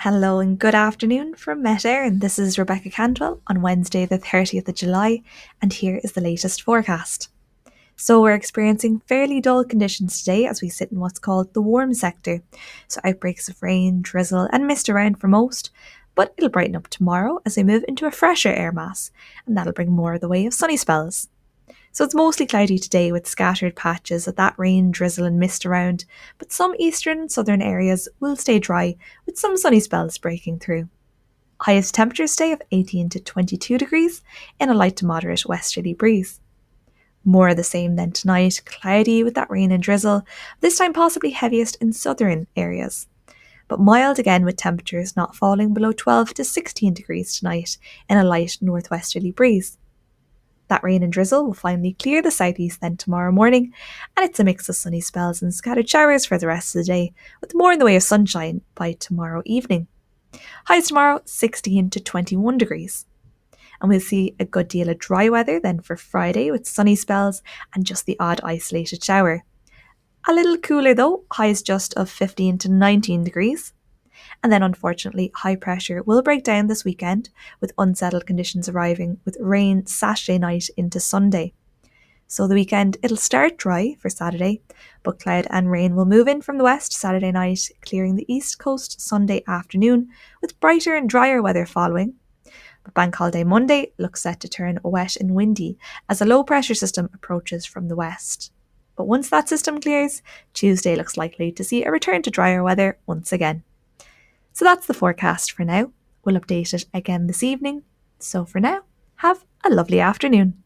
Hello and good afternoon from Met and this is Rebecca Cantwell on Wednesday the 30th of July, and here is the latest forecast. So we're experiencing fairly dull conditions today as we sit in what's called the warm sector, so outbreaks of rain, drizzle and mist around for most, but it'll brighten up tomorrow as we move into a fresher air mass, and that'll bring more of the way of sunny spells. So it's mostly cloudy today with scattered patches of that rain, drizzle and mist around, but some eastern and southern areas will stay dry with some sunny spells breaking through. Highest temperatures today of 18 to 22 degrees in a light to moderate westerly breeze. More of the same then tonight, cloudy with that rain and drizzle, this time possibly heaviest in southern areas. But mild again with temperatures not falling below 12 to 16 degrees tonight in a light northwesterly breeze. That rain and drizzle will finally clear the southeast then tomorrow morning, and it's a mix of sunny spells and scattered showers for the rest of the day, with more in the way of sunshine by tomorrow evening. Highs tomorrow 16 to 21 degrees. And we'll see a good deal of dry weather then for Friday with sunny spells and just the odd isolated shower. A little cooler though, highs just of 15 to 19 degrees. And then unfortunately, high pressure will break down this weekend with unsettled conditions arriving with rain Saturday night into Sunday. So the weekend, it'll start dry for Saturday, but cloud and rain will move in from the west Saturday night, clearing the east coast Sunday afternoon with brighter and drier weather following. But Bank Holiday Monday looks set to turn wet and windy as a low pressure system approaches from the west. But once that system clears, Tuesday looks likely to see a return to drier weather once again. So that's the forecast for now. We'll update it again this evening. So for now, have a lovely afternoon.